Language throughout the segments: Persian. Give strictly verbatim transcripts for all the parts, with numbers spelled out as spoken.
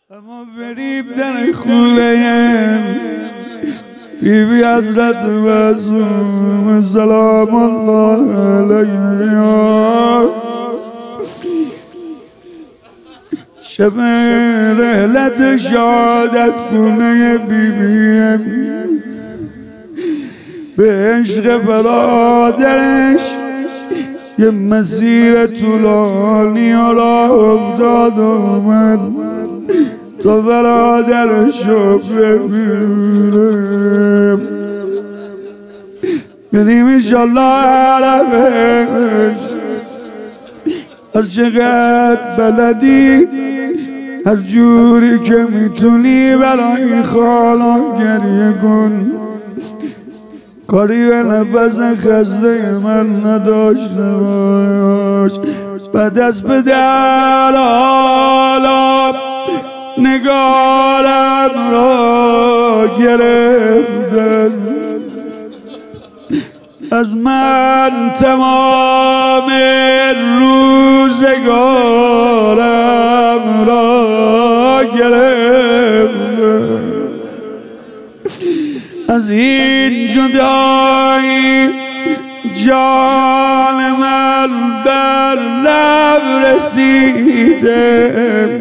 اما بریم در خونه بی بی حضرت معصوم سلام الله علیه شب رحلت شهادت خونه بی بی به عشق برادرش یه مسیر طولانی را افتاد اومد تا برادرشو ببینم بریم انشالله عربش هر چقدر بلدی هر جوری که میتونی برای خالا گریه کن کاری به نفس خسته من نداشته باش بعد از پدر حالا نگارم را گرفتن از من تمام روزگارم را گرفتن از این جدایی جان من بر لب رسیده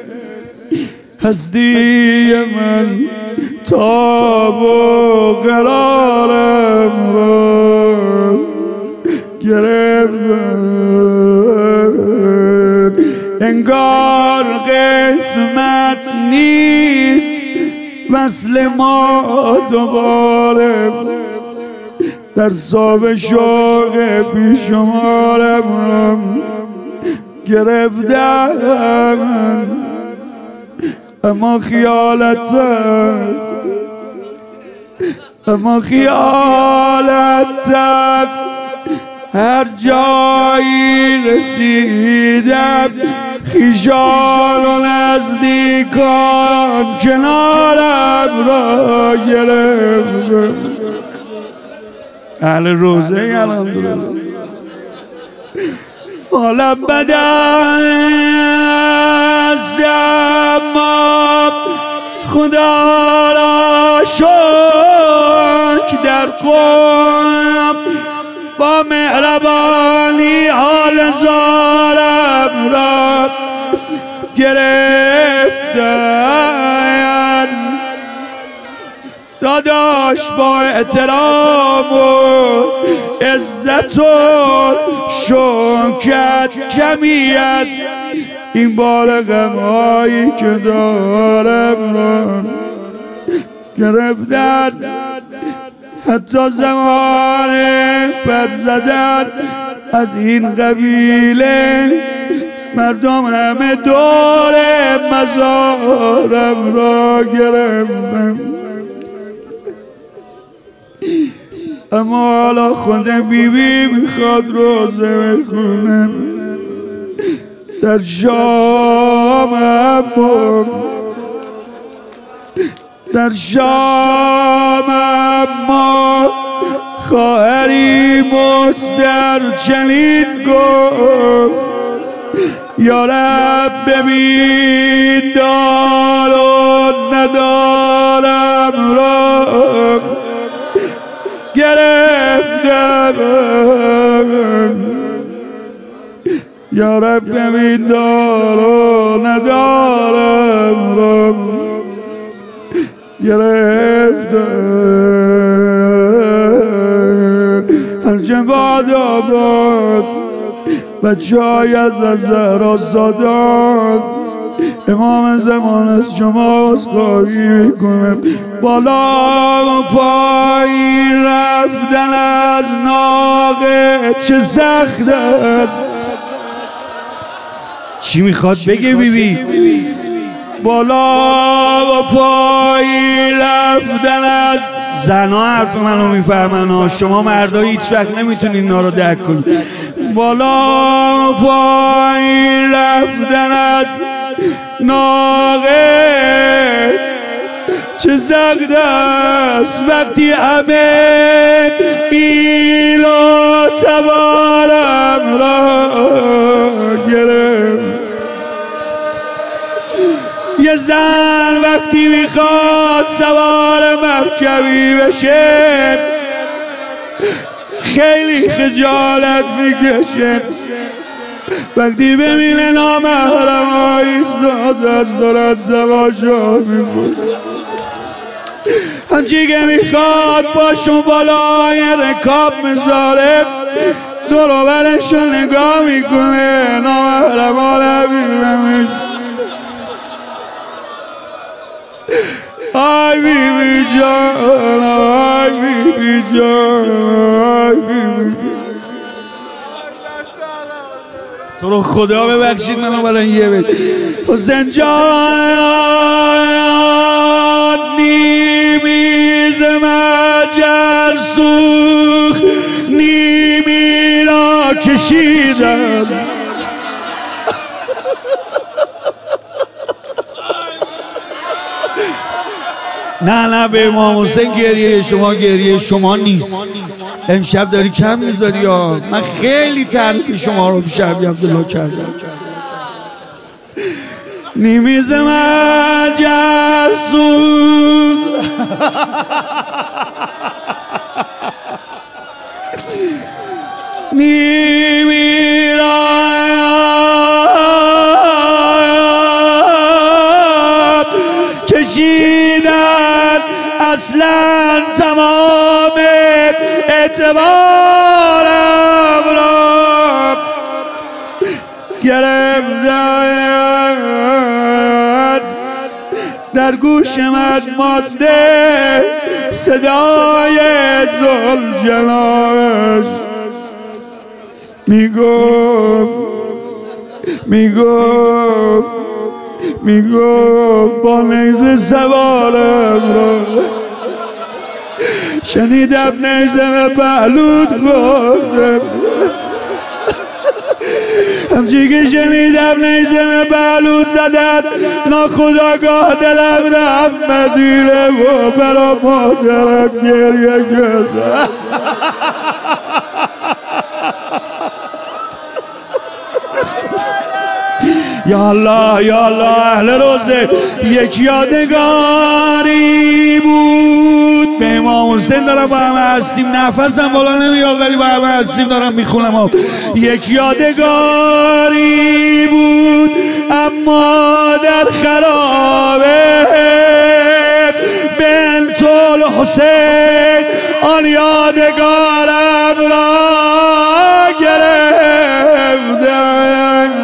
هستی من تاب و قرارم را گرفتن انگار قسمت نیست وصل ما دوباره در صاحب شوق بیشمارم را گرفتن اما خیالت اما خیالت هر جایی رسیدم خیشان و نزدیکان کنارم را گرفت اهل روزه الحمدلله حالم بد است اما خدا را شکر در قوم با مهربانی حال زارم را گرفتن داداش با احترام و عزت و شوکت کمی است این بار غمهایی که دارم را گرفتن حتی زمان پر زدن از این قبیله مردم همه دور مزارم را گرفتن اما حالا خود بی بی میخواد روزه بخونم در شام اما در شام اما خواهری مستر چنین گفت یا رب ببین دار و ندارم را گرفتم یا رب ببین دار و ندارم را گرفتم هرچه باد آباد بچه های از زهرا سادات امام زمان از شما عذرخواهی میکنم بالا و پایین رفتن از ناقه چه سخت است چی میخواد بگه بی بی بالا و پایین رفتن از زنها حرف منو میفهمن شما مردا هیچ وقت نمیتونید اینا رو درک کنید بالا و پایین رفتن از ناقه چه سخت است وقتی همه میل و توانم را گرفت یه زن وقتی میخواد سوار مرکبی بشه خیلی خجالت میکشه، وقتی ببینه نامحرم ایستادن دارد تماشا میکنه، هرچی که میخواد پاشون بالای رکاب میذاره، دور و برش رو نگاه میکنه، نامحرم ها نبینمش. آی بی بی جان، آی بی بی جان، آی بی بی. تو رو خدا ببخشید منو برای یه بید حسین جان نیمیز مجر سوخ نیمی را کشیدم. نه نه به امام حسین گریه شما گریه شما نیست، امشب داری کم میذاری ها. من خیلی تعریف شما رو پیش عبی عبدالله کردم. نیمیز مجر سوخ نیمی را کشیدن، اصلا تمام اعتبارم را گرفتن. در گوش من مانده صدای ذوالجلالش میگفت میگفت میگفت با نیزه سوارم را. شنیدم نیزه به پهلوت خورده، همچی که شنیدم نیزه به پهلوت زدن ناخداگاه دلم رفت مدینه و برا مادرم گریه کردم. یا الله یا الله اهل روزه. یک یادگاری بود به امام حسین دارم با همه هستیم، نفسم بالا نمیاد ولی با همه هستیم دارم میخونم. یک یادگاری بود اما در خرابه بنت الحسین آن یادگارم را گرفتن.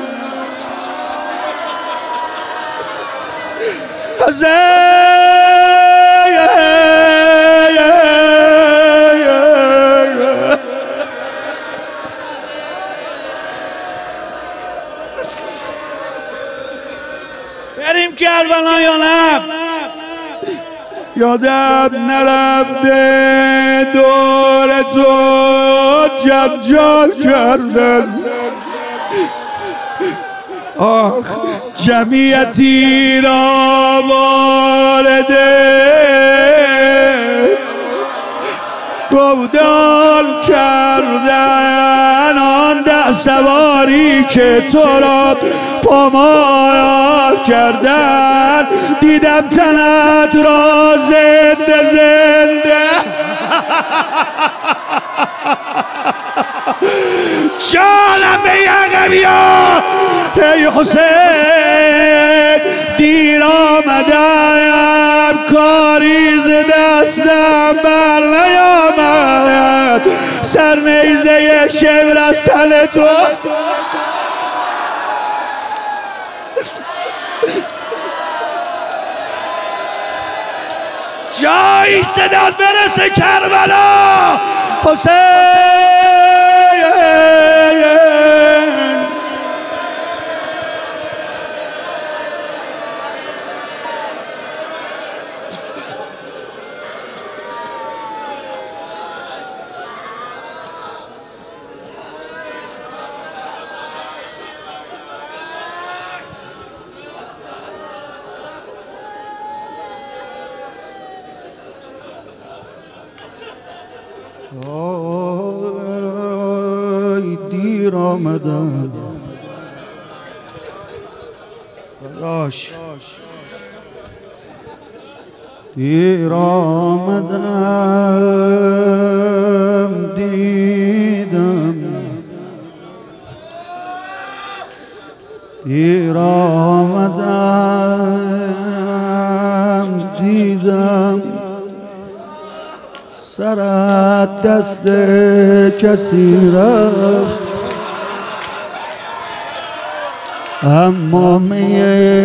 بریم کربلا یا نه؟ یادم نرفته دور تو جنجال کردن. آخ جمعیتی را وارده گودال کردن، آن ده سواری که تو را پامال کردن. دیدم تنت را زنده زنده جانم به یقه بیا ای حسین، دیر آمدم کاری ز دستم بر نیامد، سر نیزه شبر از تن تو جایی صدات برسه کربلا حسین. آی دیر آمدم داداش دیر آمدم دیدم دیر آمدم دیدم سرت دست کسی رفت اما می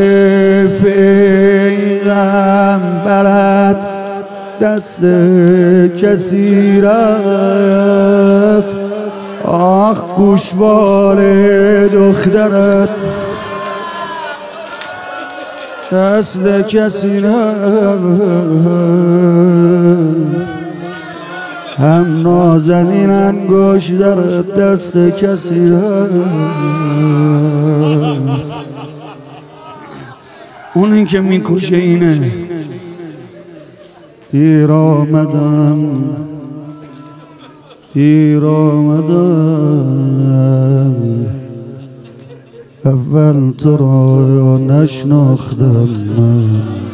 پیغمبرت دست کسی رفت آخ گوشوار دخترت دست کسی رفت هم نازنین انگوش در دست کسی رفت اون این که میکشه اینه دیر آمدم دیر آمدم اول تو را نشناختم من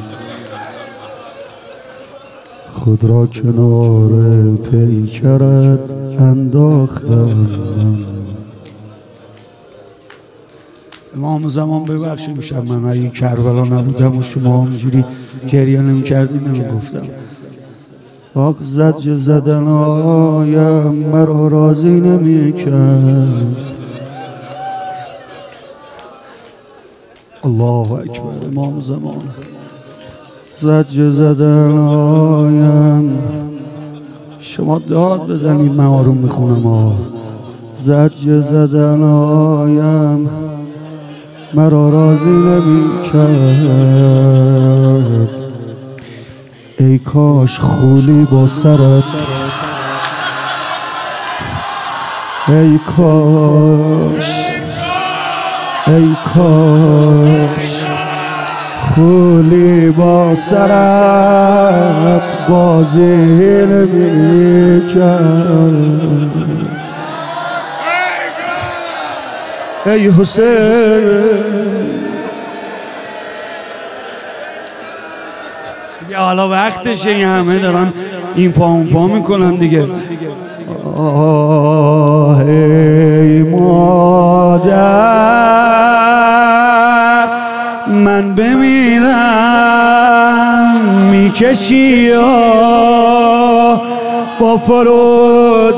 خود را کنار پیکرت انداختم من امام زمان ببخشید میشم من اگه کربلا نبودم و شما همجوری گریه نمی کردی نمی گفتم آخ زجر زدن آیم مرا راضی نمی کرد الله اکبر امام زمان زجر زدن آیم شما داد بزنید من آروم میخونم آه زجر زدن آیم مرا راضی نمی کرد ای کاش خولی با سرت ای کاش ای کاش خولی با سرت بازی نمی کرد ای حسین دیگه حالا وقتشه این همه دارم این پا اون پا میکنم دیگه آه ای مادر من بمیرم میکشی با فرود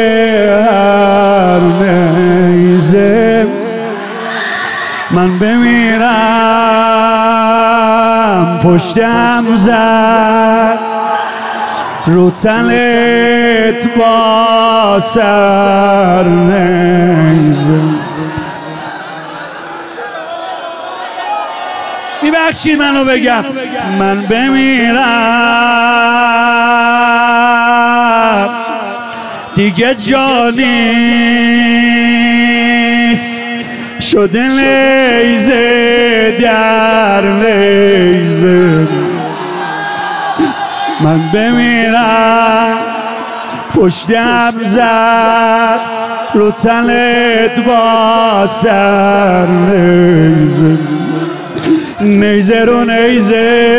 هر نیزه من بمیرم پشتم زد رو تنت با سر نیزه میبخشید منو بگم من بمیرم دیگه جانیست شده نیزه در نیزه من بمیرم پشتم زد رو تنت با سر نیزه نیزه رو نیزه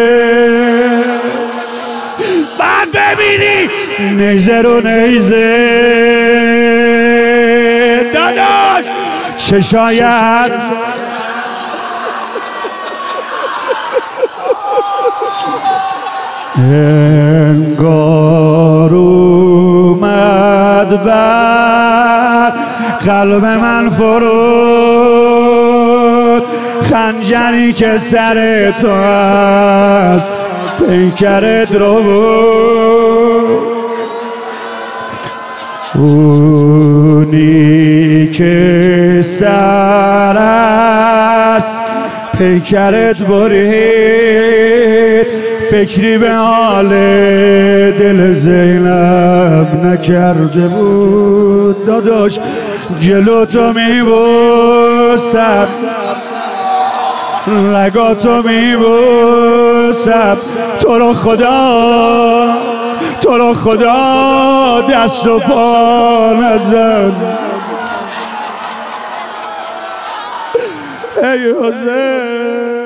بعد ببینی نیزه رو نیزه داداش چه شاید انگار اومد بر قلب من فرود خنجری که سر تو هست پیکرت رو بود اونی که سر است پیکرت برید فکری به حال دل زینب نکرده بود داداش جلو تو میبوسم رگاتو میبوسم تو رو خدا تو رو خدا دست و پا نزن ای حسین.